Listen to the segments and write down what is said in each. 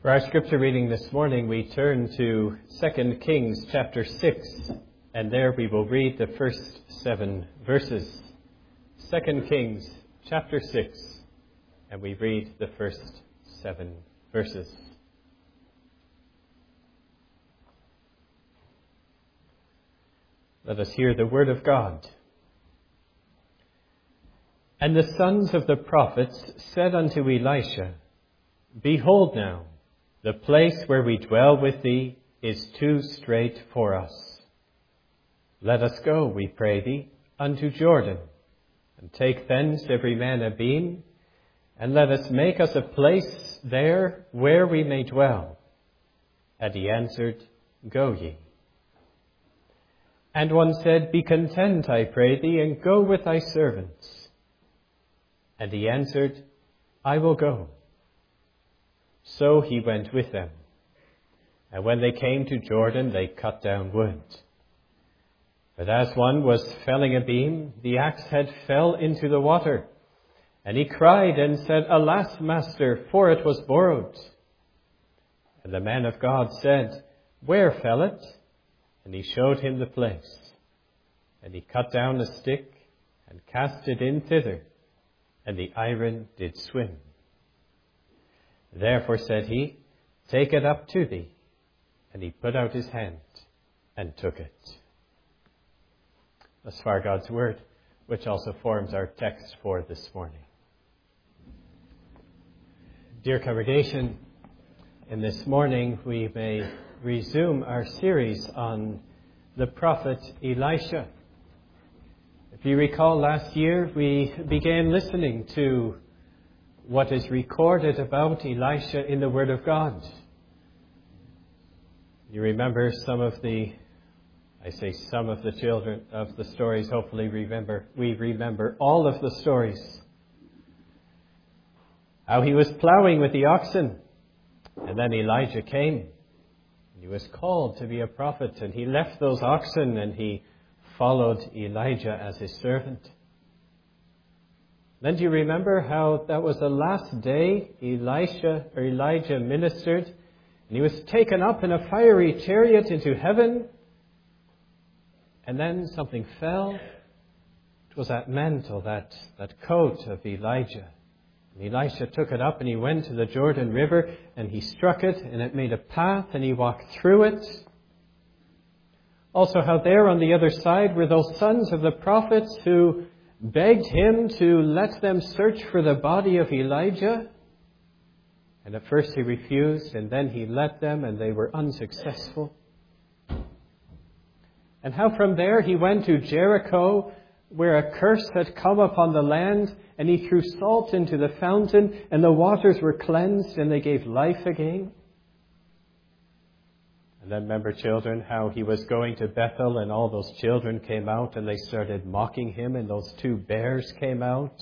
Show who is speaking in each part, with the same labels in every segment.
Speaker 1: For our scripture reading this morning, we turn to 2 Kings chapter 6, and there we will read the first 7 verses. 2 Kings chapter 6, and we read the first 7 verses. Let us hear the word of God. And the sons of the prophets said unto Elisha, Behold now, the place where we dwell with thee is too strait for us. Let us go, we pray thee, unto Jordan, and take thence every man a beam, and let us make us a place there where we may dwell. And he answered, Go ye. And one said, Be content, I pray thee, and go with thy servants. And he answered, I will go. So he went with them. And when they came to Jordan, they cut down wood. But as one was felling a beam, the axe head fell into the water. And he cried and said, Alas, master, for it was borrowed. And the man of God said, Where fell it? And he showed him the place. And he cut down a stick and cast it in thither. And the iron did swim. Therefore said he, Take it up to thee. And he put out his hand and took it. Thus far God's word, which also forms our text for this morning. Dear congregation, in this morning we may resume our series on the prophet Elisha. If you recall, last year we began listening to what is recorded about Elisha in the Word of God. You remember some of the children of the stories, hopefully we remember all of the stories. How he was plowing with the oxen, and then Elijah came. He was called to be a prophet, and he left those oxen and he followed Elijah as his servant. Then do you remember how that was the last day Elijah ministered, and he was taken up in a fiery chariot into heaven, and then something fell. It was that mantle, that coat of Elijah. And Elisha took it up and he went to the Jordan River and he struck it and it made a path and he walked through it. Also how there on the other side were those sons of the prophets who begged him to let them search for the body of Elijah. And at first he refused, and then he let them, and they were unsuccessful. And how from there he went to Jericho, where a curse had come upon the land, and he threw salt into the fountain, and the waters were cleansed, and they gave life again. And then remember, children, how he was going to Bethel and all those children came out and they started mocking him and those 2 bears came out.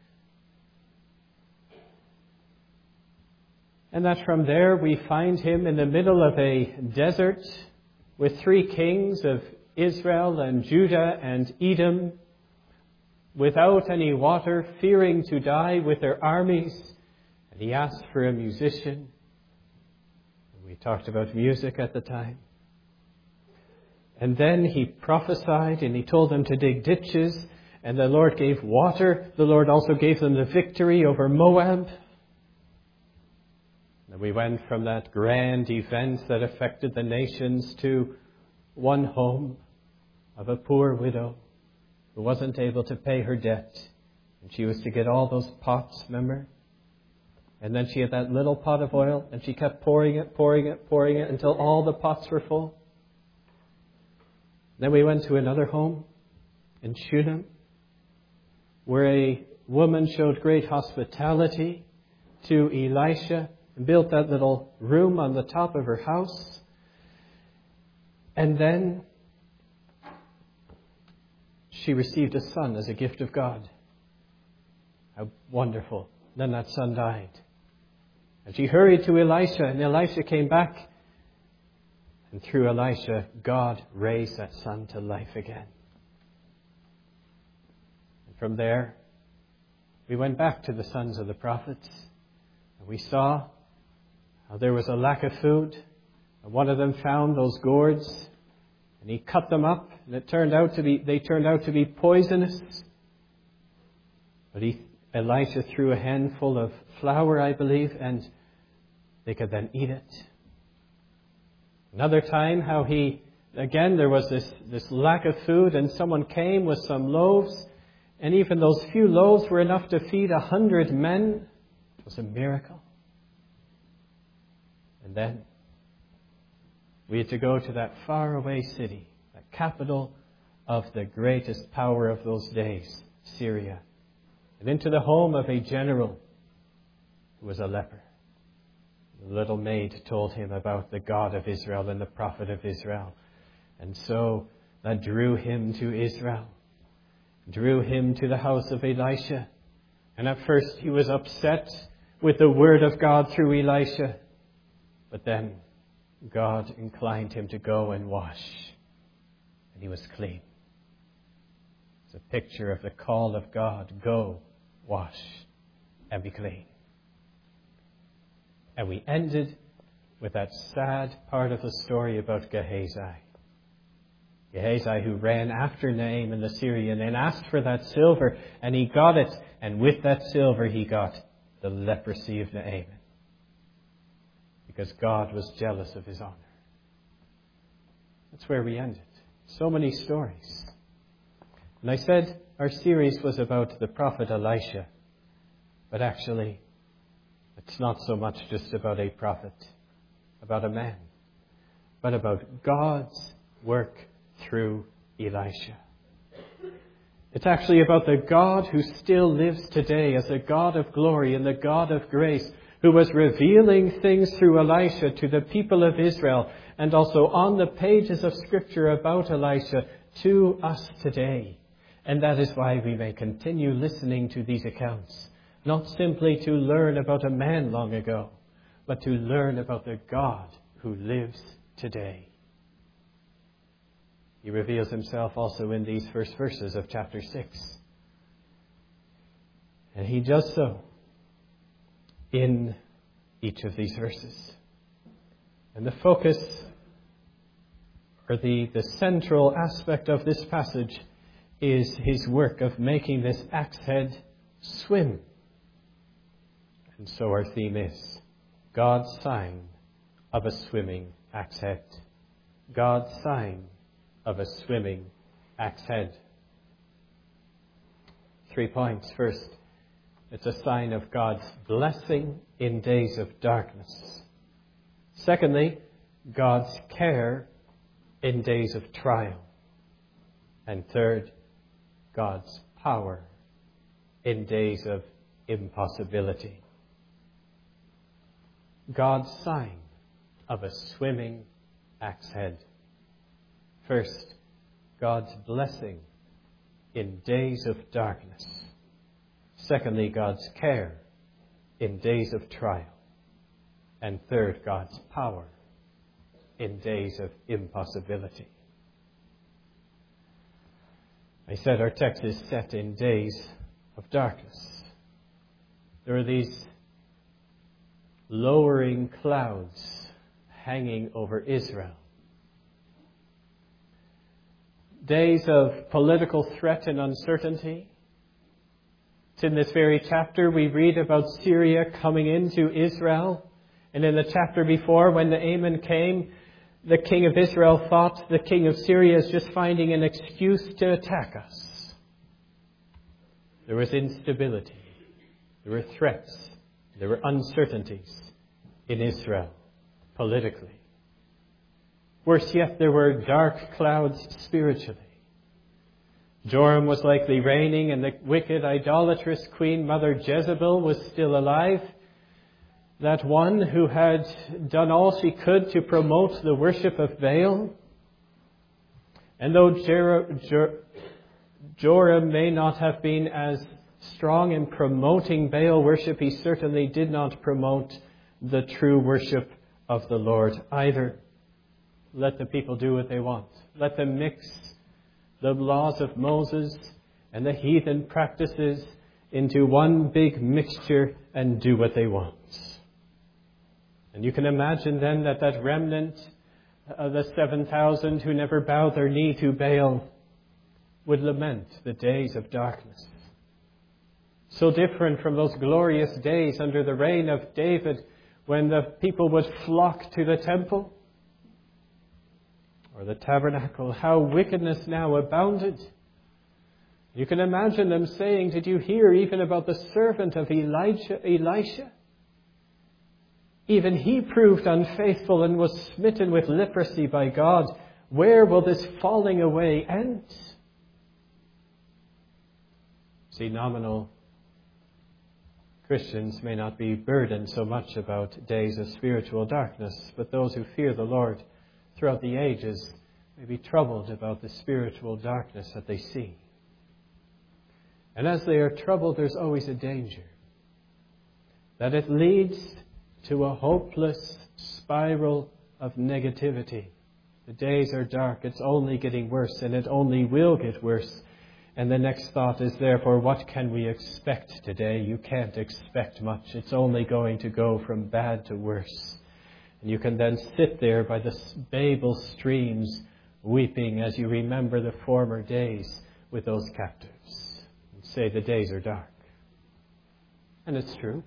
Speaker 1: And that from there we find him in the middle of a desert with 3 kings of Israel and Judah and Edom, without any water, fearing to die with their armies. And he asked for a musician. We talked about music at the time. And then he prophesied and he told them to dig ditches, and the Lord gave water. The Lord also gave them the victory over Moab. And we went from that grand event that affected the nations to one home of a poor widow who wasn't able to pay her debt. And she was to get all those pots, remember? And then she had that little pot of oil, and she kept pouring it until all the pots were full. Then we went to another home in Shunem, where a woman showed great hospitality to Elisha and built that little room on the top of her house. And then she received a son as a gift of God. How wonderful. Then that son died. And she hurried to Elisha, and Elisha came back. And through Elisha, God raised that son to life again. And from there, we went back to the sons of the prophets. And we saw how there was a lack of food. And one of them found those gourds, and he cut them up, and they turned out to be poisonous. But Elisha threw a handful of flour, I believe, and they could then eat it. Another time, how there was this lack of food, and someone came with some loaves, and even those few loaves were enough to feed 100 men. It was a miracle. And then we had to go to that faraway city, the capital of the greatest power of those days, Syria, and into the home of a general who was a leper. The little maid told him about the God of Israel and the prophet of Israel. And so that drew him to Israel, drew him to the house of Elisha. And at first he was upset with the word of God through Elisha. But then God inclined him to go and wash. And he was clean. It's a picture of the call of God. Go, wash, and be clean. And we ended with that sad part of the story about Gehazi. Gehazi, who ran after Naaman the Syrian and asked for that silver, and he got it. And with that silver he got the leprosy of Naaman. Because God was jealous of his honor. That's where we ended. So many stories. And I said our series was about the prophet Elisha. But actually, it's not so much just about a prophet, about a man, but about God's work through Elisha. It's actually about the God who still lives today as a God of glory and the God of grace, who was revealing things through Elisha to the people of Israel, and also on the pages of Scripture about Elisha to us today. And that is why we may continue listening to these accounts. Not simply to learn about a man long ago, but to learn about the God who lives today. He reveals himself also in these first verses of chapter 6. And he does so in each of these verses. And the focus, or the central aspect of this passage, is his work of making this axe head swim. And so our theme is God's sign of a swimming axe head. God's sign of a swimming axe head. 3 points. First, it's a sign of God's blessing in days of darkness. Secondly, God's care in days of trial. And third, God's power in days of impossibility. God's sign of a swimming axe head. First, God's blessing in days of darkness. Secondly, God's care in days of trial. And third, God's power in days of impossibility. I said our text is set in days of darkness. There are these lowering clouds hanging over Israel. Days of political threat and uncertainty. It's in this very chapter we read about Syria coming into Israel. And in the chapter before, when Naaman came, the king of Israel thought the king of Syria is just finding an excuse to attack us. There was instability. There were threats. There were uncertainties in Israel politically. Worse yet, there were dark clouds spiritually. Joram was likely reigning, and the wicked, idolatrous queen mother Jezebel was still alive. That one who had done all she could to promote the worship of Baal. And though Joram may not have been as strong in promoting Baal worship, he certainly did not promote the true worship of the Lord either. Let the people do what they want. Let them mix the laws of Moses and the heathen practices into one big mixture and do what they want. And you can imagine then that remnant of the 7,000 who never bowed their knee to Baal would lament the days of darkness. So different from those glorious days under the reign of David when the people would flock to the temple or the tabernacle. How wickedness now abounded. You can imagine them saying, did you hear even about the servant of Elisha? Even he proved unfaithful and was smitten with leprosy by God. Where will this falling away end? See, nominal Christians may not be burdened so much about days of spiritual darkness, but those who fear the Lord throughout the ages may be troubled about the spiritual darkness that they see. And as they are troubled, there's always a danger that it leads to a hopeless spiral of negativity. The days are dark, it's only getting worse, and it only will get worse. And the next thought is, therefore, what can we expect today? You can't expect much. It's only going to go from bad to worse. And you can then sit there by the Babel streams, weeping as you remember the former days with those captives, and say the days are dark. And it's true.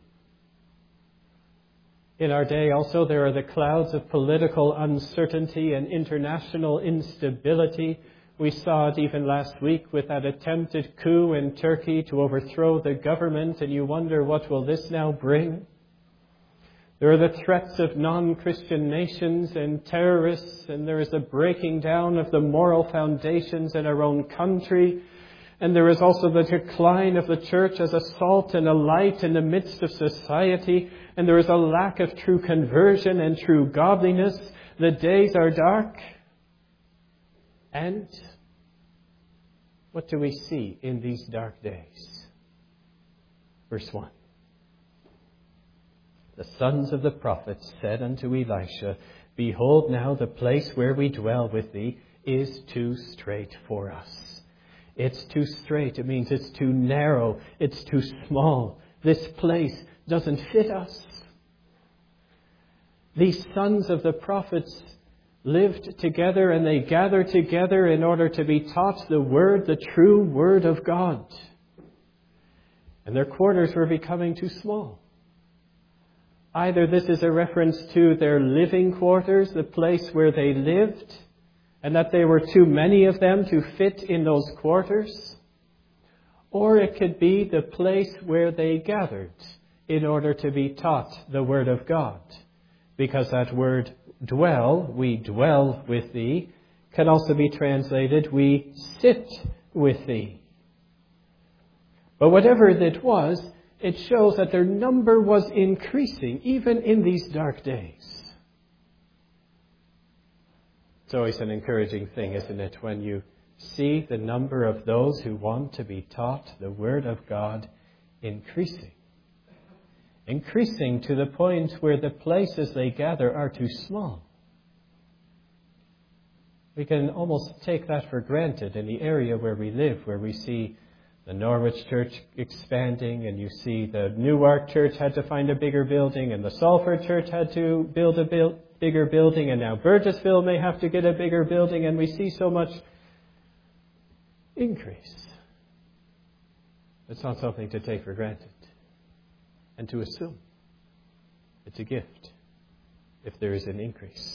Speaker 1: In our day also, there are the clouds of political uncertainty and international instability. We saw it even last week with that attempted coup in Turkey to overthrow the government, and you wonder, what will this now bring? There are the threats of non-Christian nations and terrorists, and there is a breaking down of the moral foundations in our own country. And there is also the decline of the church as a salt and a light in the midst of society. And there is a lack of true conversion and true godliness. The days are dark. And what do we see in these dark days? Verse 1. The sons of the prophets said unto Elisha, Behold, now the place where we dwell with thee is too strait for us. It's too strait. It means it's too narrow. It's too small. This place doesn't fit us. These sons of the prophets lived together, and they gathered together in order to be taught the Word, the true Word of God. And their quarters were becoming too small. Either this is a reference to their living quarters, the place where they lived, and that there were too many of them to fit in those quarters. Or it could be the place where they gathered in order to be taught the Word of God. Because that word dwell, we dwell with thee, can also be translated, we sit with thee. But whatever it was, it shows that their number was increasing even in these dark days. It's always an encouraging thing, isn't it, when you see the number of those who want to be taught the Word of God increasing. Increasing to the point where the places they gather are too small. We can almost take that for granted in the area where we live, where we see the Norwich Church expanding, and you see the Newark Church had to find a bigger building, and the Salford Church had to build a bigger building, and now Burgessville may have to get a bigger building, and we see so much increase. It's not something to take for granted and to assume. It's a gift if there is an increase.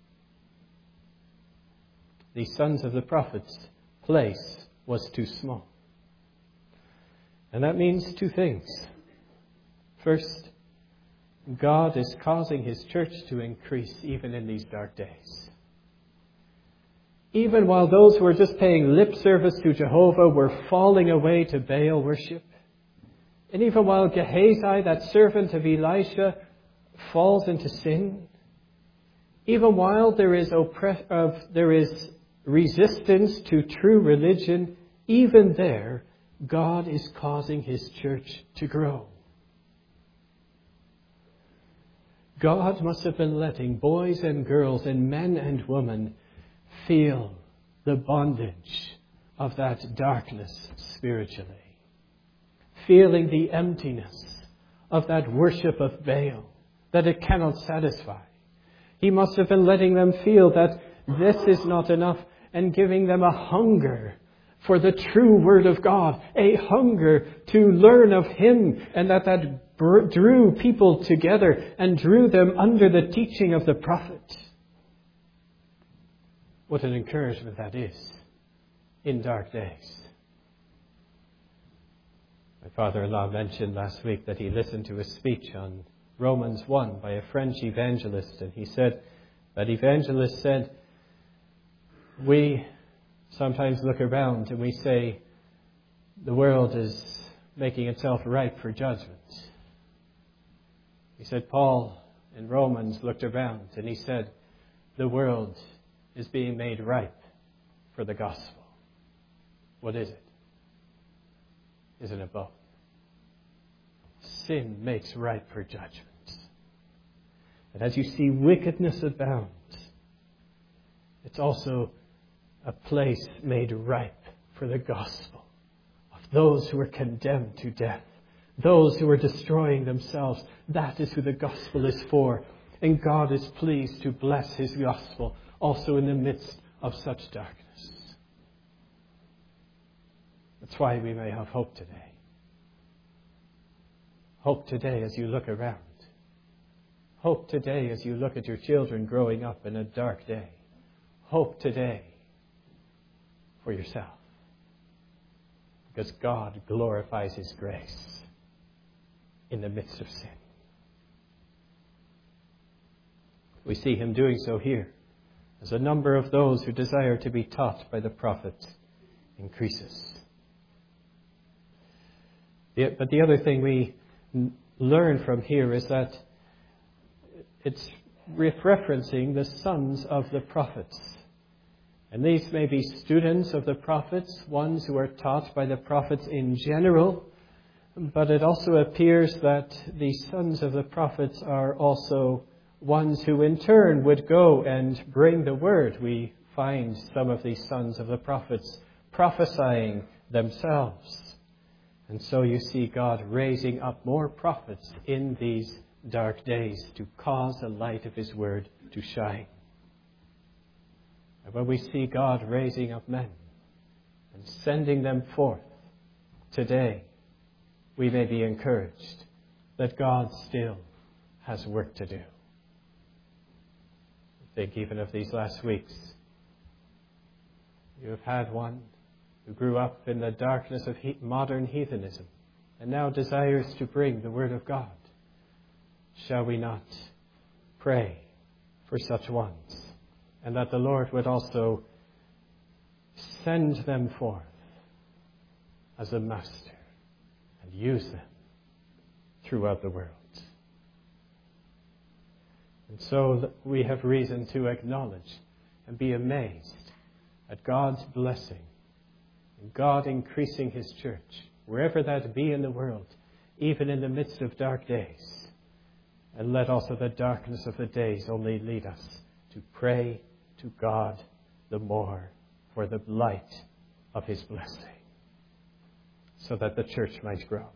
Speaker 1: The sons of the prophets' place was too small. And that means two things. First, God is causing His church to increase even in these dark days. Even while those who were just paying lip service to Jehovah were falling away to Baal worship, and even while Gehazi, that servant of Elisha, falls into sin, even while there is resistance to true religion, even there, God is causing His church to grow. God must have been letting boys and girls and men and women feel the bondage of that darkness spiritually. Feeling the emptiness of that worship of Baal that it cannot satisfy. He must have been letting them feel that this is not enough and giving them a hunger for the true Word of God, a hunger to learn of Him, and that drew people together and drew them under the teaching of the prophet. What an encouragement that is in dark days. My father-in-law mentioned last week that he listened to a speech on Romans 1 by a French evangelist, and he said, that evangelist said, we sometimes look around and we say, the world is making itself ripe for judgment. He said, Paul in Romans looked around and he said, the world is being made ripe for the gospel. What is it? Isn't it both? Sin makes ripe for judgment. And as you see wickedness abound, it's also a place made ripe for the gospel of those who are condemned to death, those who are destroying themselves. That is who the gospel is for. And God is pleased to bless His gospel also in the midst of such darkness. That's why we may have hope today. Hope today as you look around. Hope today as you look at your children growing up in a dark day. Hope today for yourself. Because God glorifies His grace in the midst of sin. We see Him doing so here as a number of those who desire to be taught by the prophet increases. But the other thing we learn from here is that it's referencing the sons of the prophets. And these may be students of the prophets, ones who are taught by the prophets in general, but it also appears that the sons of the prophets are also ones who in turn would go and bring the word. We find some of these sons of the prophets prophesying themselves. And so you see God raising up more prophets in these dark days to cause the light of His word to shine. And when we see God raising up men and sending them forth today, we may be encouraged that God still has work to do. Think even of these last weeks. You have had one who grew up in the darkness of modern heathenism and now desires to bring the Word of God. Shall we not pray for such ones, and that the Lord would also send them forth as a master and use them throughout the world? And so we have reason to acknowledge and be amazed at God's blessing and God increasing His church, wherever that be in the world, even in the midst of dark days. And let also the darkness of the days only lead us to pray to God the more for the light of His blessing, so that the church might grow.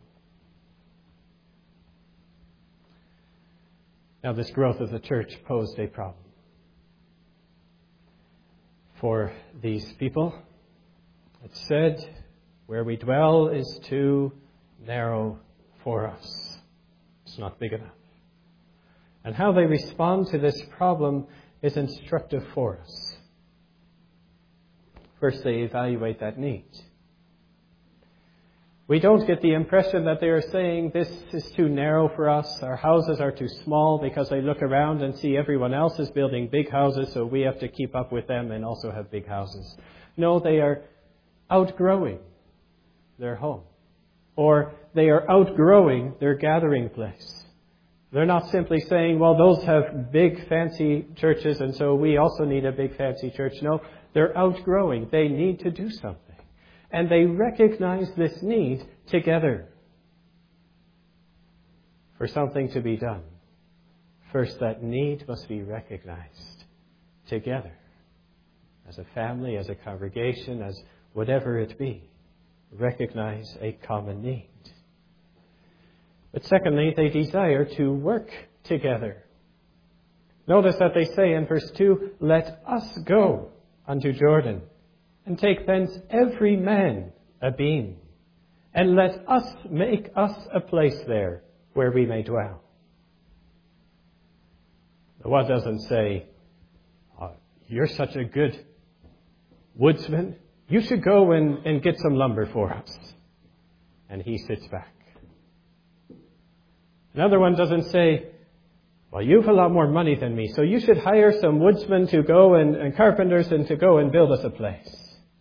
Speaker 1: Now, this growth of the church posed a problem for these people. It said, where we dwell is too narrow for us. It's not big enough. And how they respond to this problem is instructive for us. First, they evaluate that need. We don't get the impression that they are saying, this is too narrow for us, our houses are too small, because they look around and see everyone else is building big houses, so we have to keep up with them and also have big houses. No, they are outgrowing their home. Or they are outgrowing their gathering place. They're not simply saying, well, those have big fancy churches and so we also need a big fancy church. No, they're outgrowing. They need to do something. And they recognize this need together for something to be done. First, that need must be recognized together as a family, as a congregation, as whatever it be. Recognize a common need. But secondly, they desire to work together. Notice that they say in verse 2, let us go unto Jordan, and take thence every man a beam, and let us make us a place there where we may dwell. The one doesn't say, you're such a good woodsman, you should go and get some lumber for us. And he sits back. Another one doesn't say, well, you've a lot more money than me, so you should hire some woodsmen to go and carpenters and to go and build us a place.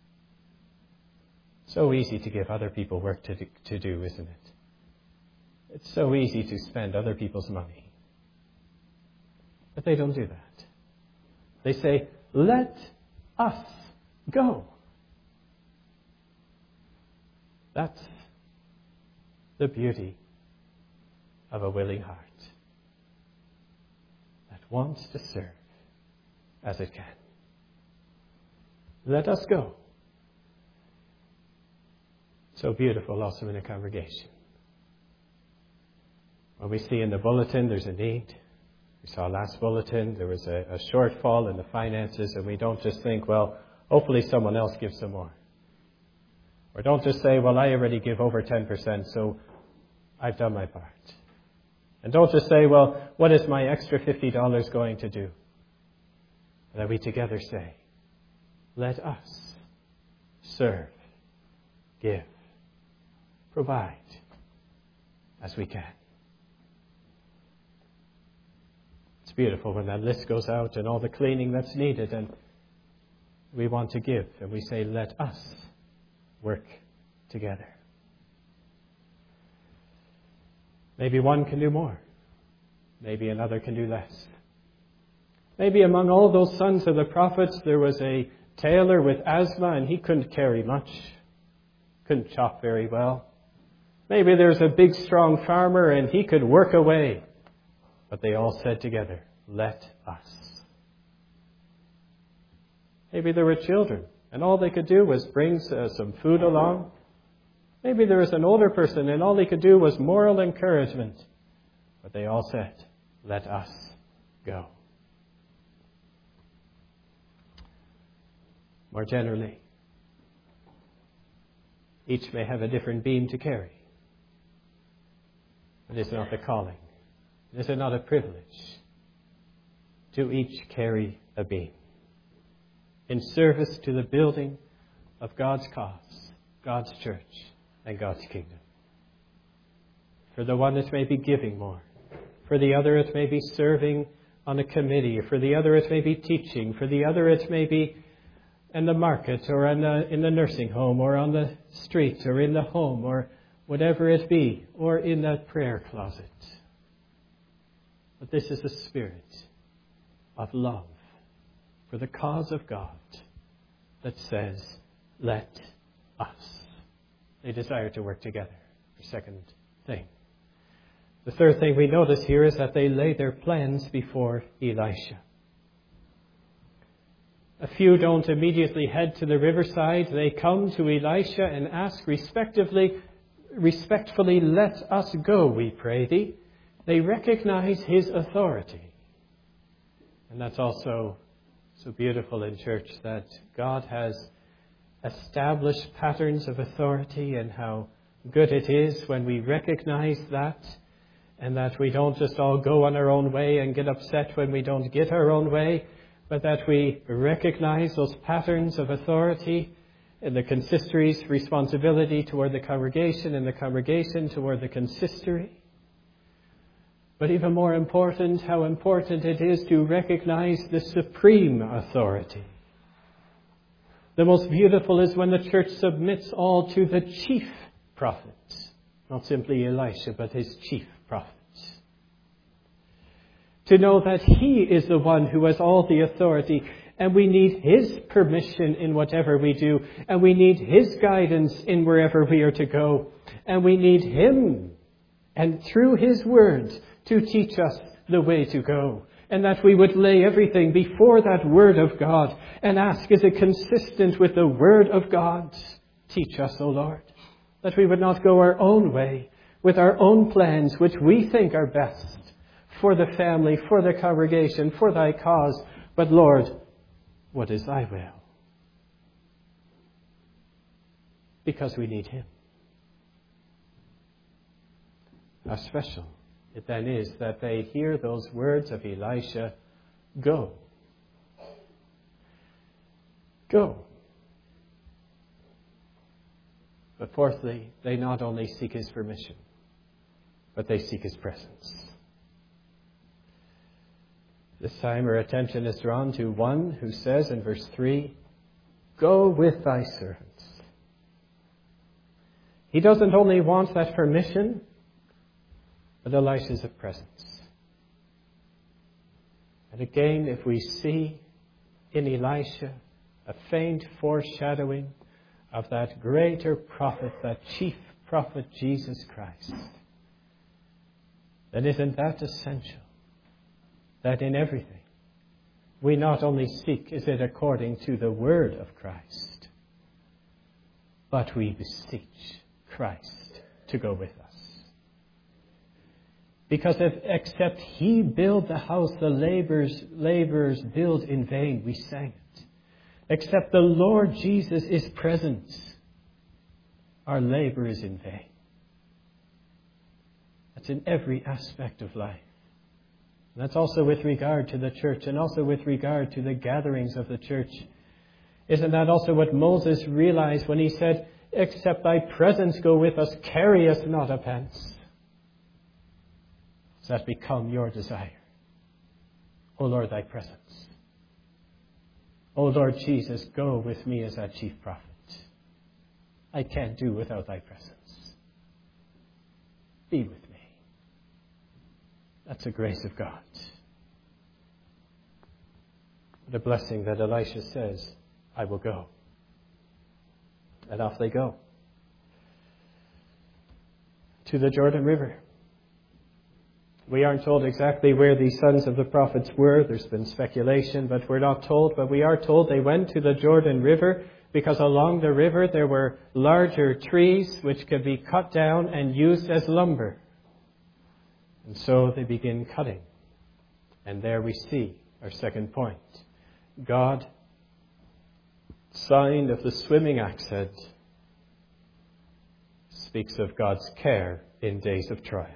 Speaker 1: So easy to give other people work to do, isn't it? It's so easy to spend other people's money. But they don't do that. They say, let us go. That's the beauty of a willing heart that wants to serve as it can. Let us go. So beautiful also in a congregation. When we see in the bulletin there's a need. We saw last bulletin there was a shortfall in the finances, and we don't just think, well, hopefully someone else gives some more. Or don't just say, well, I already give over 10%, so I've done my part. And don't just say, well, what is my extra $50 going to do? That we together say, let us serve, give, provide as we can. It's beautiful when that list goes out and all the cleaning that's needed, and we want to give, and we say, let us work together. Maybe one can do more. Maybe another can do less. Maybe among all those sons of the prophets there was a tailor with asthma and he couldn't carry much. Couldn't chop very well. Maybe there's a big strong farmer and he could work away. But they all said together, let us. Maybe there were children and all they could do was bring some food along. Maybe there was an older person and all they could do was moral encouragement. But they all said, let us go. More generally, each may have a different beam to carry. But is it not the calling? Is it not a privilege to each carry a beam in service to the building of God's cause, God's church, and God's kingdom? For the one it may be giving more. For the other it may be serving on a committee. For the other it may be teaching. For the other it may be in the market or in the nursing home or on the street or in the home or whatever it be, or in that prayer closet. But this is a spirit of love for the cause of God that says, let us. They desire to work together. The second thing. The third thing we notice here is that they lay their plans before Elisha. A few don't immediately head to the riverside. They come to Elisha and ask respectfully, let us go, we pray thee. They recognize his authority. And that's also so beautiful in church, that God has established patterns of authority, and how good it is when we recognize that, and that we don't just all go on our own way and get upset when we don't get our own way, but that we recognize those patterns of authority in the consistory's responsibility toward the congregation, and the congregation toward the consistory. But even more important, how important it is to recognize the supreme authority. The most beautiful is when the church submits all to the chief prophet. Not simply Elisha, but his chief prophet. To know that he is the one who has all the authority, and we need his permission in whatever we do, and we need his guidance in wherever we are to go, and we need him, and through his word, to teach us the way to go. And that we would lay everything before that word of God and ask, is it consistent with the word of God? Teach us, O Lord, that we would not go our own way with our own plans, which we think are best, for the family, for the congregation, for thy cause. But Lord, what is thy will? Because we need him. How special it then is that they hear those words of Elisha, go. Go. But fourthly, they not only seek his permission, but they seek his presence. This time our attention is drawn to one who says in verse 3, go with thy servants. He doesn't only want that permission, but Elisha's presence. And again, if we see in Elisha a faint foreshadowing of that greater prophet, that chief prophet, Jesus Christ, then isn't that essential? That in everything, we not only seek, is it according to the word of Christ, but we beseech Christ to go with us. Because if except he build the house, the laborers build in vain. We sang it. Except the Lord Jesus is present, our labor is in vain. That's in every aspect of life. And that's also with regard to the church and also with regard to the gatherings of the church. Isn't that also what Moses realized when he said, except thy presence go with us, carry us not a pence? Does that become your desire? O Lord, thy presence. O Lord Jesus, go with me as that chief prophet. I can't do without thy presence. Be with me. That's the grace of God. The blessing that Elisha says, I will go. And off they go. To the Jordan River. We aren't told exactly where these sons of the prophets were. There's been speculation, but we're not told. But we are told they went to the Jordan River because along the river there were larger trees which could be cut down and used as lumber. And so they begin cutting. And there we see our second point. God, sign of the swimming axe head, speaks of God's care in days of trial.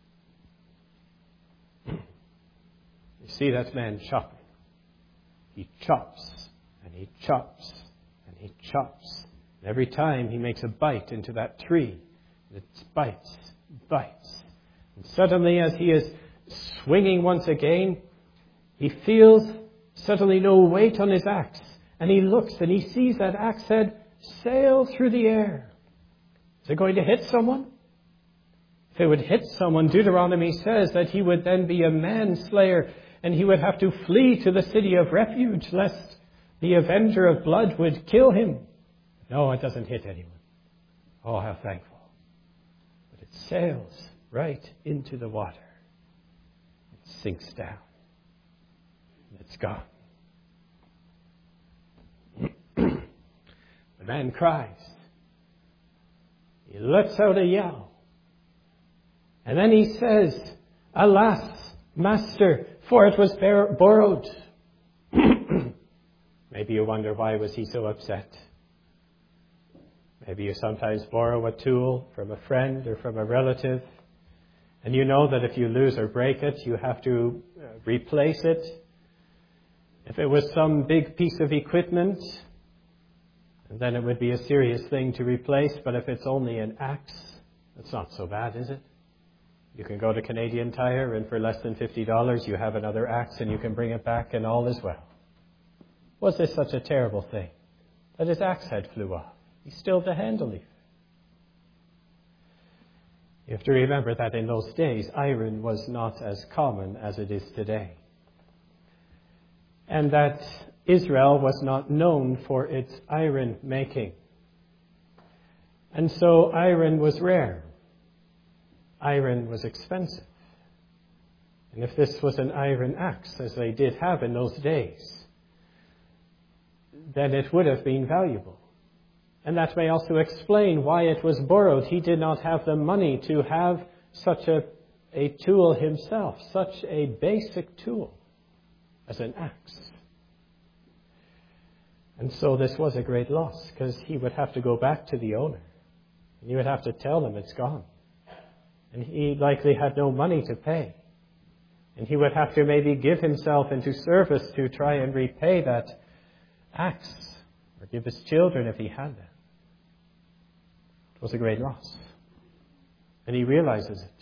Speaker 1: You see that man chopping. He chops, and he chops, and he chops. And every time he makes a bite into that tree, and it bites, bites. And suddenly, as he is swinging once again, he feels suddenly no weight on his axe. And he looks and he sees that axe head sail through the air. Is it going to hit someone? If it would hit someone, Deuteronomy says that he would then be a manslayer and he would have to flee to the city of refuge lest the avenger of blood would kill him. No, it doesn't hit anyone. Oh, how thankful. But it sails right into the water. It sinks down. And it's gone. The man cries. He lets out a yell. And then he says, alas, master, for it was borrowed. Maybe you wonder, why was he so upset? Maybe you sometimes borrow a tool from a friend or from a relative, and you know that if you lose or break it, you have to replace it. If it was some big piece of equipment, then it would be a serious thing to replace. But if it's only an axe, it's not so bad, is it? You can go to Canadian Tire and for less than $50 you have another axe and you can bring it back and all is well. Was this such a terrible thing that his axe head flew off? He still had the handle even. You have to remember that in those days iron was not as common as it is today. And that Israel was not known for its iron making. And so iron was rare. Iron was expensive. And if this was an iron axe, as they did have in those days, then it would have been valuable. And that may also explain why it was borrowed. He did not have the money to have such a a tool himself, such a basic tool as an axe. And so this was a great loss, because he would have to go back to the owner. And he would have to tell them it's gone. And he likely had no money to pay. And he would have to maybe give himself into service to try and repay that axe, or give his children if he had them. It was a great loss. And he realizes it.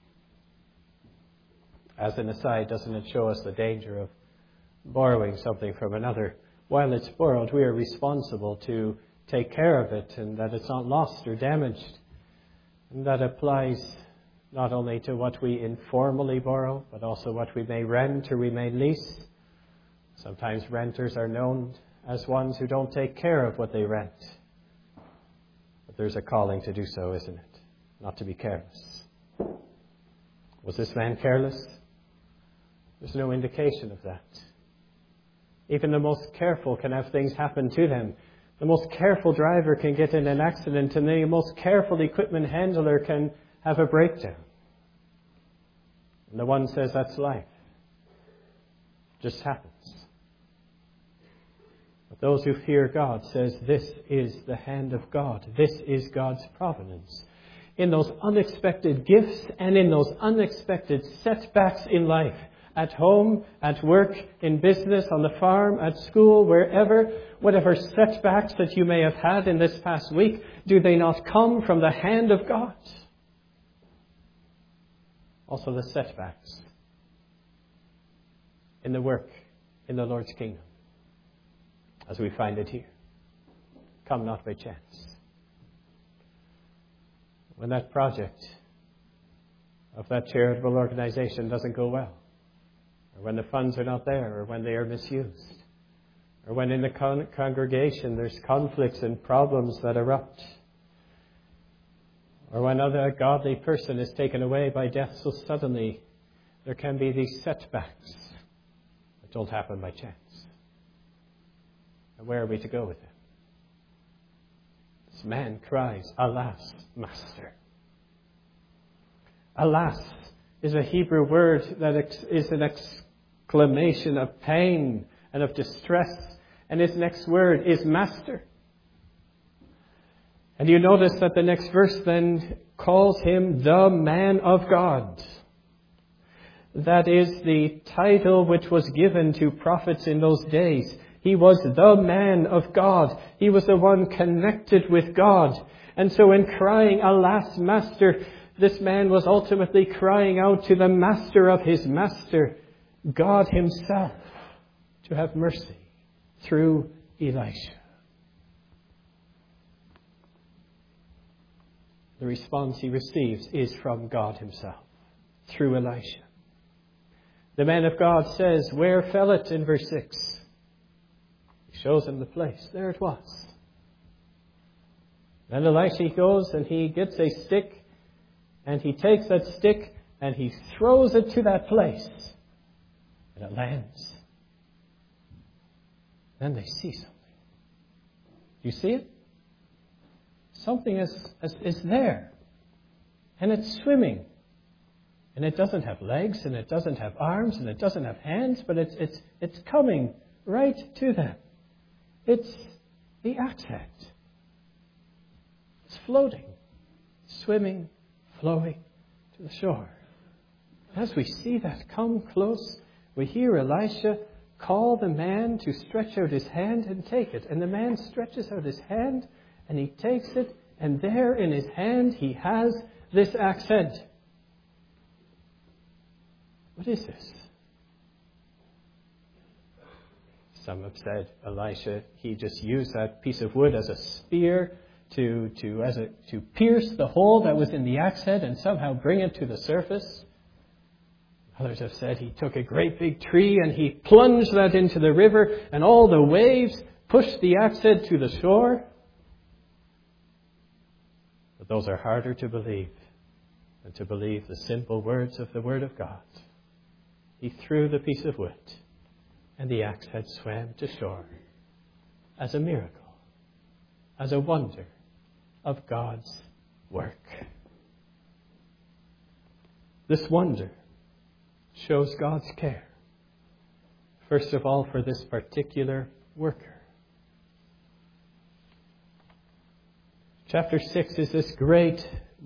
Speaker 1: As an aside, doesn't it show us the danger of borrowing something from another? While it's borrowed, we are responsible to take care of it, and that it's not lost or damaged. And that applies not only to what we informally borrow, but also what we may rent or we may lease. Sometimes renters are known as ones who don't take care of what they rent. But there's a calling to do so, isn't it? Not to be careless. Was this man careless? There's no indication of that. Even the most careful can have things happen to them. The most careful driver can get in an accident, and the most careful equipment handler can have a breakdown. And the one says that's life. It just happens. But those who fear God says this is the hand of God. This is God's providence. In those unexpected gifts and in those unexpected setbacks in life, at home, at work, in business, on the farm, at school, wherever, whatever setbacks that you may have had in this past week, do they not come from the hand of God? Also the setbacks in the work in the Lord's kingdom, as we find it here, come not by chance. When that project of that charitable organization doesn't go well, or when the funds are not there, or when they are misused, or when in the congregation there's conflicts and problems that erupt, or when a godly person is taken away by death so suddenly, there can be these setbacks that don't happen by chance. And where are we to go with them? This man cries, "Alas, Master." Alas is a Hebrew word that is an exclamation of pain and of distress. And his next word is Master. And you notice that the next verse then calls him the man of God. That is the title which was given to prophets in those days. He was the man of God. He was the one connected with God. And so in crying, "Alas, Master," this man was ultimately crying out to the master of his master, God himself, to have mercy through Elisha. The response he receives is from God himself, through Elisha. The man of God says, "Where fell it?" in verse 6. He shows him the place. There it was. Then Elisha goes and he gets a stick, and he takes that stick and he throws it to that place. And it lands. Then they see something. Do you see it? Something is there. And it's swimming. And it doesn't have legs, and it doesn't have arms, and it doesn't have hands, but it's coming right to them. It's the axe head. It's floating, swimming, flowing to the shore. As we see that come close, we hear Elisha call the man to stretch out his hand and take it. And the man stretches out his hand and he takes it, and there in his hand he has this axe head. What is this? Some have said Elisha, he just used that piece of wood as a spear to pierce the hole that was in the axe head and somehow bring it to the surface. Others have said he took a great big tree and he plunged that into the river, and all the waves pushed the axe head to the shore. But those are harder to believe than to believe the simple words of the Word of God. He threw the piece of wood, and the axe head swam to shore as a miracle, as a wonder of God's work. This wonder shows God's care, first of all, for this particular worker. Chapter 6 is this great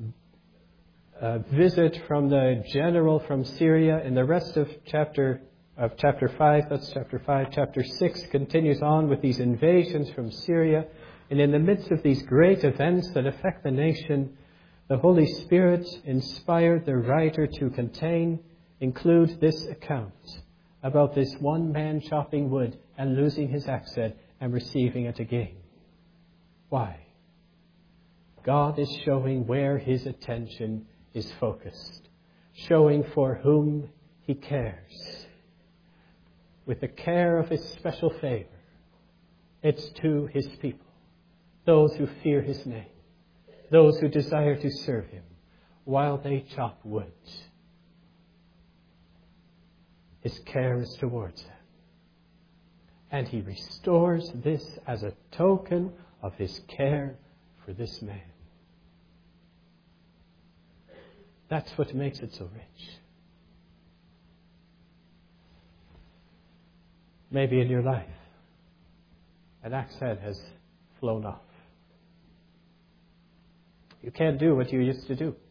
Speaker 1: visit from the general from Syria. In the rest of chapter 5, that's chapter 5, chapter 6 continues on with these invasions from Syria. And in the midst of these great events that affect the nation, the Holy Spirit inspired the writer to include this account about this one man chopping wood and losing his axe head and receiving it again. Why? God is showing where his attention is focused, showing for whom he cares. With the care of his special favor, it's to his people, those who fear his name, those who desire to serve him while they chop wood. His care is towards them. And he restores this as a token of his care for this man. That's what makes it so rich. Maybe in your life, an axe head has flown off. You can't do what you used to do.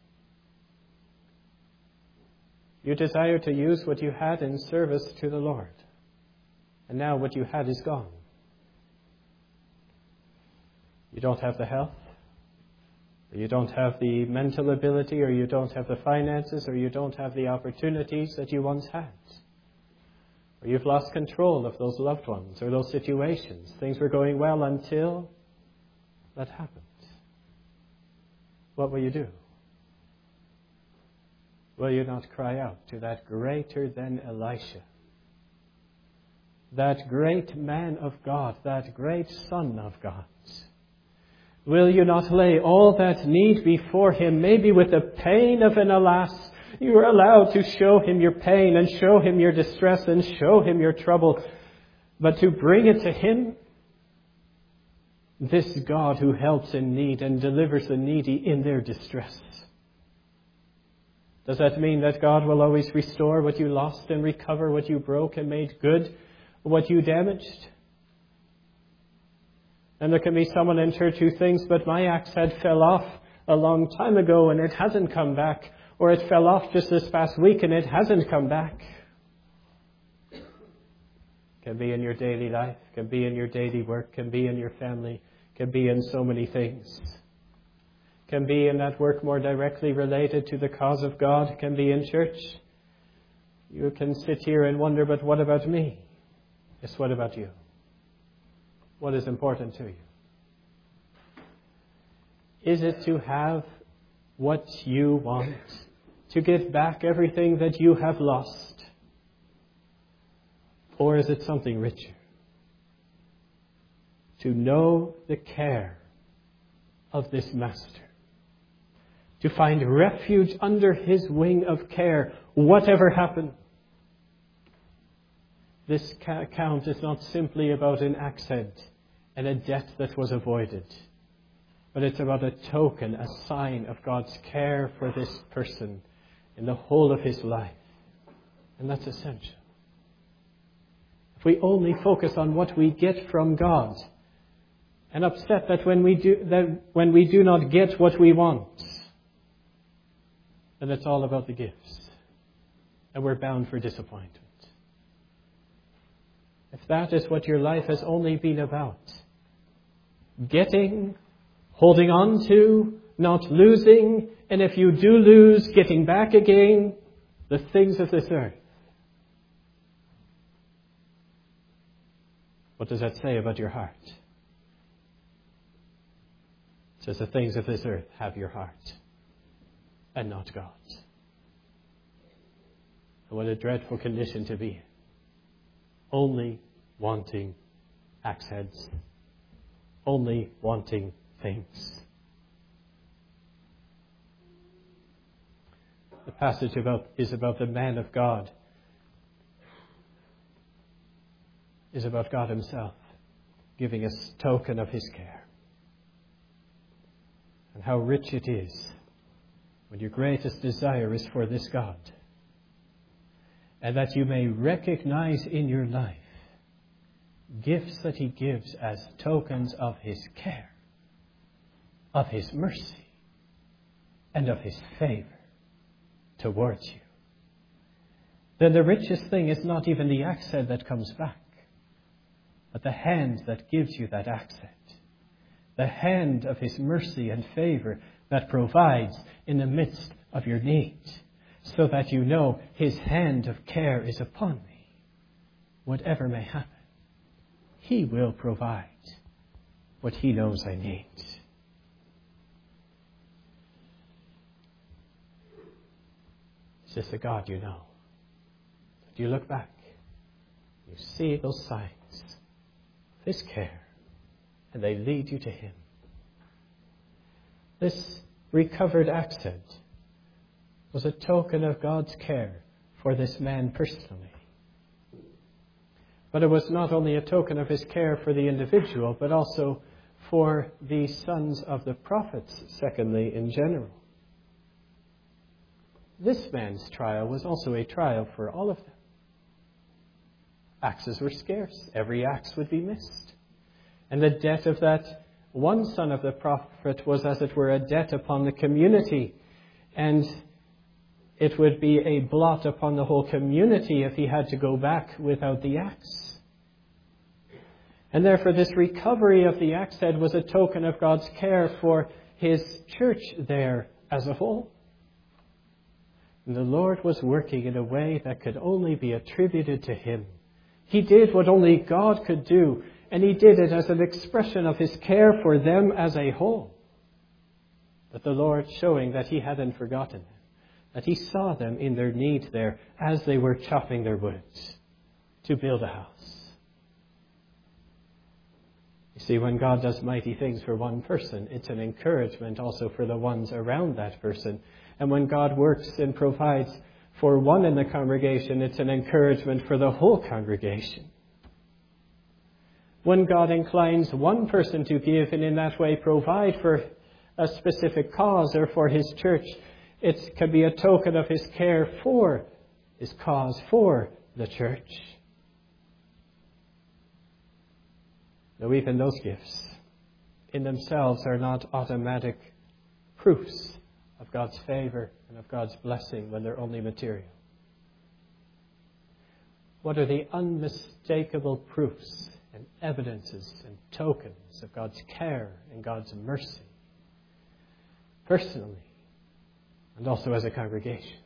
Speaker 1: You desire to use what you had in service to the Lord. And now what you had is gone. You don't have the health, or you don't have the mental ability, or you don't have the finances, or you don't have the opportunities that you once had. Or you've lost control of those loved ones or those situations. Things were going well until that happened. What will you do? Will you not cry out to that greater than Elisha, that great man of God, that great Son of God? Will you not lay all that need before him, maybe with the pain of an alas? You are allowed to show him your pain and show him your distress and show him your trouble, but to bring it to him, this God who helps in need and delivers the needy in their distress. Does that mean that God will always restore what you lost and recover what you broke and made good, what you damaged? And there can be someone in church who thinks, but my axe head fell off a long time ago and it hasn't come back. Or it fell off just this past week and it hasn't come back. Can be in your daily life, can be in your daily work, can be in your family, can be in so many things. Can be in that work more directly related to the cause of God, can be in church. You can sit here and wonder, but what about me? Yes, what about you? What is important to you? Is it to have what you want? To get back everything that you have lost? Or is it something richer? To know the care of this Master. To find refuge under his wing of care, whatever happened. This account is not simply about an axe head and a debt that was avoided, but it's about a token, a sign of God's care for this person in the whole of his life. And that's essential. If we only focus on what we get from God and upset that when we do not get what we want, then it's all about the gifts. And we're bound for disappointment. If that is what your life has only been about, getting, holding on to, not losing, and if you do lose, getting back again, the things of this earth. What does that say about your heart? It says the things of this earth have your heart and not God's. And what a dreadful condition to be in. Only wanting axe heads. Only wanting things. The passage is about the man of God. Is about God himself giving us token of his care. And how rich it is when your greatest desire is for this God, and that you may recognize in your life gifts that He gives as tokens of His care, of His mercy, and of His favor towards you, then the richest thing is not even the accent that comes back, but the hand that gives you that accent, the hand of His mercy and favor that provides in the midst of your need, so that you know His hand of care is upon me. Whatever may happen, He will provide what He knows I need. Is this the God you know? Do you look back, you see those signs of His care, and they lead you to Him. This recovered accent was a token of God's care for this man personally. But it was not only a token of His care for the individual, but also for the sons of the prophets, secondly, in general. This man's trial was also a trial for all of them. Axes were scarce. Every axe would be missed. And the debt of that one son of the prophet was, as it were, a debt upon the community. And it would be a blot upon the whole community if he had to go back without the axe. And therefore this recovery of the axe head was a token of God's care for His church there as a whole. And the Lord was working in a way that could only be attributed to Him. He did what only God could do, and He did it as an expression of His care for them as a whole. But the Lord showing that He hadn't forgotten them, that He saw them in their need there as they were chopping their woods to build a house. You see, when God does mighty things for one person, it's an encouragement also for the ones around that person. And when God works and provides for one in the congregation, it's an encouragement for the whole congregation. When God inclines one person to give and in that way provide for a specific cause or for His church, it can be a token of His care for His cause, for the church. Though even those gifts in themselves are not automatic proofs of God's favor and of God's blessing when they're only material. What are the unmistakable proofs and evidences and tokens of God's care and God's mercy, personally and also as a congregation?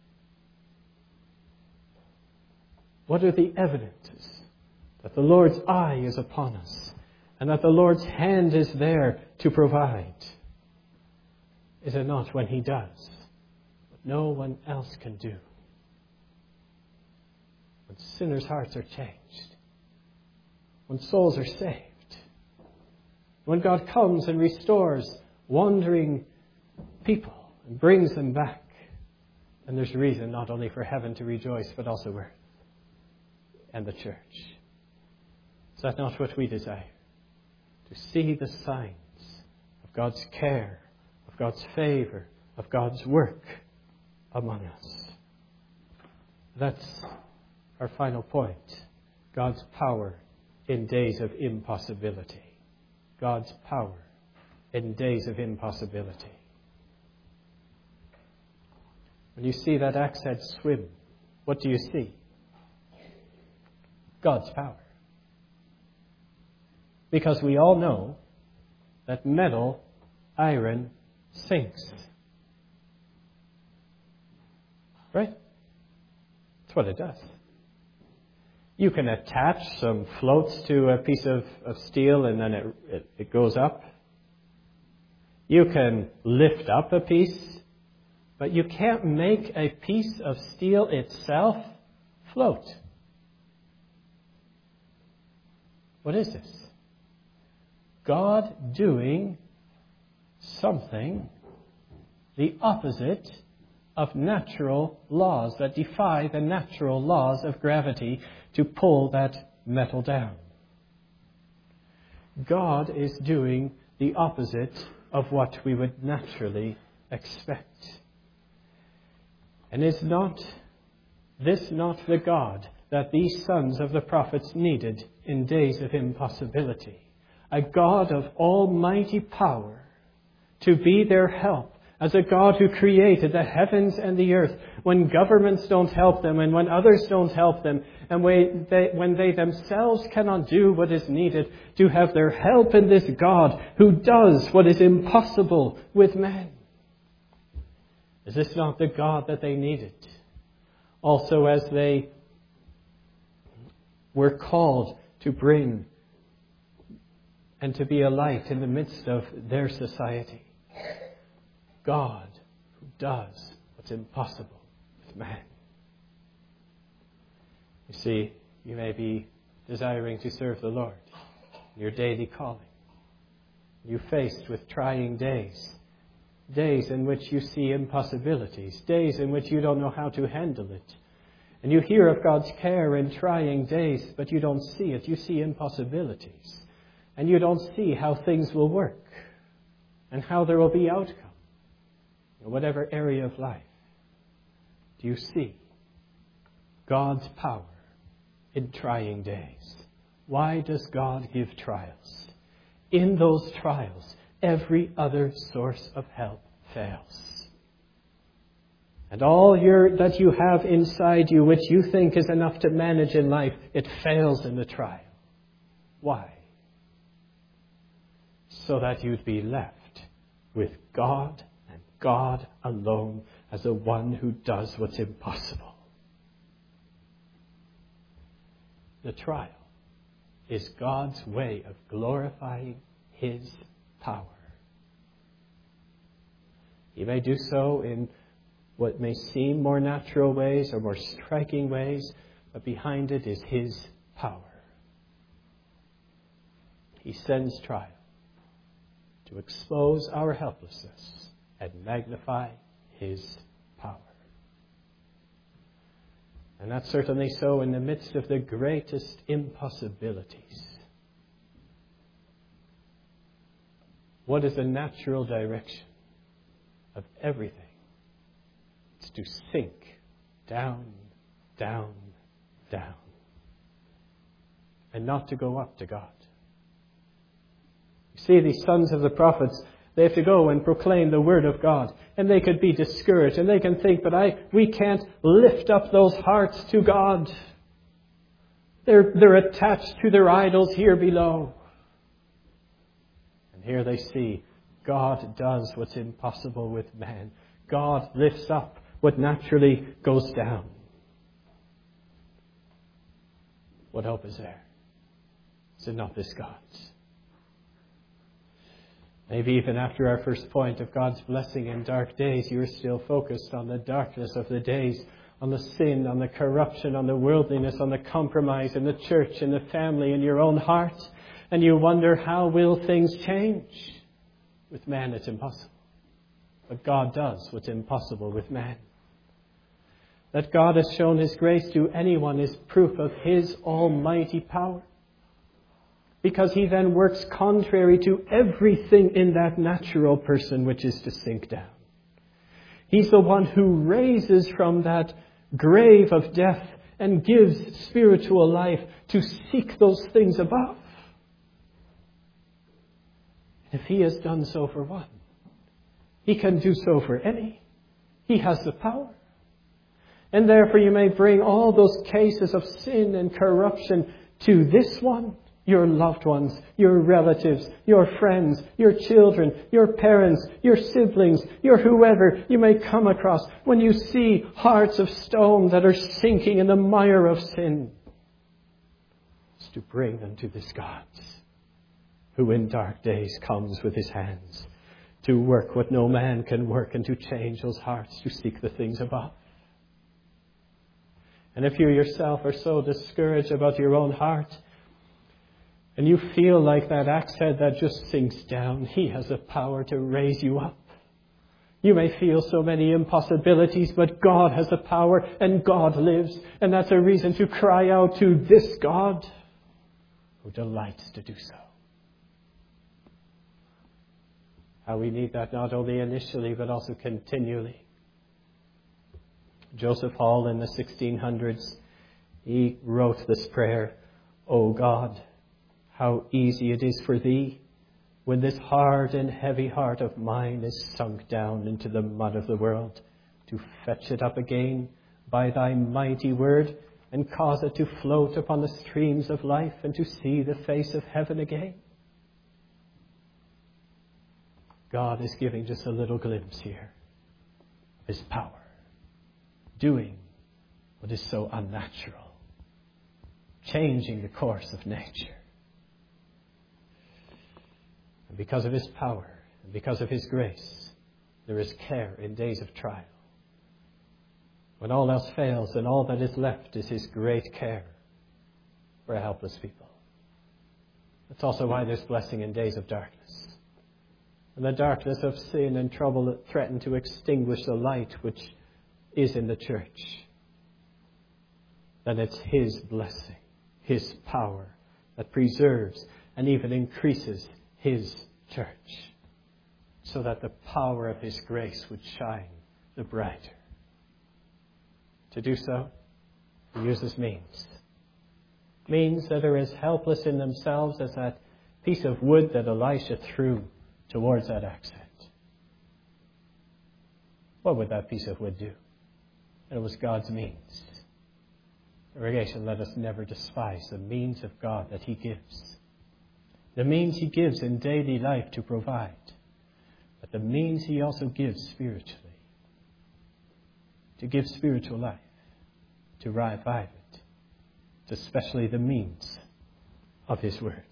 Speaker 1: What are the evidences that the Lord's eye is upon us and that the Lord's hand is there to provide? Is it not when He does what no one else can do? When sinners' hearts are changed, when souls are saved, when God comes and restores wandering people and brings them back, and there's reason not only for heaven to rejoice, but also earth and the church. Is that not what we desire? To see the signs of God's care, of God's favor, of God's work among us. That's our final point. God's power in days of impossibility. God's power in days of impossibility. When you see that axe head swim, what do you see? God's power. Because we all know that metal, iron, sinks. Right? That's what it does. You can attach some floats to a piece of steel and then it goes up. You can lift up a piece, but you can't make a piece of steel itself float. What is this? God doing something the opposite of natural laws that defy the natural laws of gravity to pull that metal down. God is doing the opposite of what we would naturally expect And is not this not the God that these sons of the prophets needed in days of impossibility? A God of almighty power to be their help, as a God who created the heavens and the earth when governments don't help them and when others don't help them and when they themselves cannot do what is needed, to have their help in this God who does what is impossible with men. Is this not the God that they needed? Also, as they were called to bring and to be a light in the midst of their society. God who does what's impossible with man. You see, you may be desiring to serve the Lord in your daily calling. You're faced with trying days. Days in which you see impossibilities. Days in which you don't know how to handle it. And you hear of God's care in trying days, but you don't see it. You see impossibilities. And you don't see how things will work and how there will be outcome in whatever area of life. Do you see God's power in trying days? Why does God give trials? In those trials, every other source of help fails. And all that you have inside you, which you think is enough to manage in life, it fails in the trial. Why? So that you'd be left with God and God alone as the one who does what's impossible. The trial is God's way of glorifying His power. He may do so in what may seem more natural ways or more striking ways, but behind it is His power. He sends trial to expose our helplessness and magnify His power. And that's certainly so in the midst of the greatest impossibilities. What is the natural direction of everything? It's to sink down, down, down, and not to go up to God. You see, these sons of the prophets, they have to go and proclaim the word of God, and they could be discouraged, and they can think, but we can't lift up those hearts to God. They're attached to their idols here below. And here they see God does what's impossible with man. God lifts up what naturally goes down. What hope is there? Is it not this God's? Maybe even after our first point of God's blessing in dark days, you're still focused on the darkness of the days, on the sin, on the corruption, on the worldliness, on the compromise in the church, in the family, in your own heart. And you wonder, how will things change? With man, it's impossible. But God does what's impossible with man. That God has shown His grace to anyone is proof of His almighty power. Because He then works contrary to everything in that natural person which is to sink down. He's the one who raises from that grave of death and gives spiritual life to seek those things above. If He has done so for one, He can do so for any. He has the power. And therefore you may bring all those cases of sin and corruption to this one, your loved ones, your relatives, your friends, your children, your parents, your siblings, your whoever you may come across when you see hearts of stone that are sinking in the mire of sin. It's to bring them to this God who in dark days comes with His hands to work what no man can work and to change those hearts to seek the things above. And if you yourself are so discouraged about your own heart and you feel like that axe head that just sinks down, He has the power to raise you up. You may feel so many impossibilities, but God has the power and God lives. And that's a reason to cry out to this God who delights to do so. How we need that not only initially but also continually. Joseph Hall in the 1600s, he wrote this prayer, "O God, how easy it is for thee, when this hard and heavy heart of mine is sunk down into the mud of the world, to fetch it up again by thy mighty word, and cause it to float upon the streams of life, and to see the face of heaven again." God is giving just a little glimpse here of his power, doing what is so unnatural, changing the course of nature. And because of his power, and because of his grace, there is care in days of trial. When all else fails, and all that is left is his great care for a helpless people. That's also why there's blessing in days of darkness. And the darkness of sin and trouble that threaten to extinguish the light which is in the church. Then it's his blessing, his power that preserves and even increases his church, so that the power of his grace would shine the brighter. To do so, he uses means. Means that are as helpless in themselves as that piece of wood that Elisha threw towards that accent. What would that piece of wood do? And it was God's means. Congregation, let us never despise the means of God that he gives. The means he gives in daily life to provide, but the means he also gives spiritually, to give spiritual life, to revive it. It's especially the means of his word.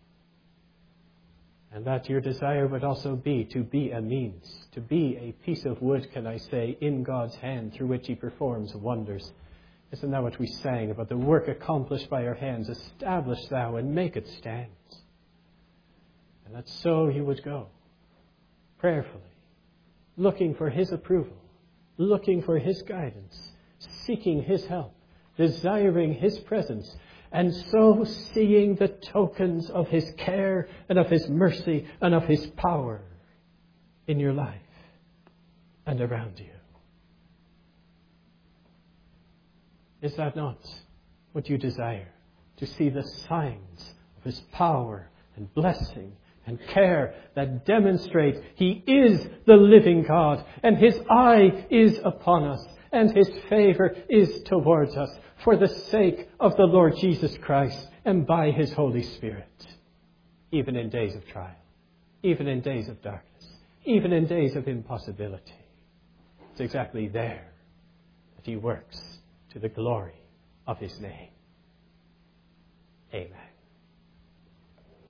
Speaker 1: And that your desire would also be to be a means, to be a piece of wood, can I say, in God's hand through which he performs wonders. Isn't that what we sang about the work accomplished by our hands? Establish thou and make it stand. And that so you would go, prayerfully, looking for his approval, looking for his guidance, seeking his help, desiring his presence, and so seeing the tokens of his care and of his mercy and of his power in your life and around you. Is that not what you desire? To see the signs of his power and blessing and care that demonstrate he is the living God, and his eye is upon us, and his favor is towards us, for the sake of the Lord Jesus Christ and by his Holy Spirit, even in days of trial, even in days of darkness, even in days of impossibility. It's exactly there that he works to the glory of his name. Amen.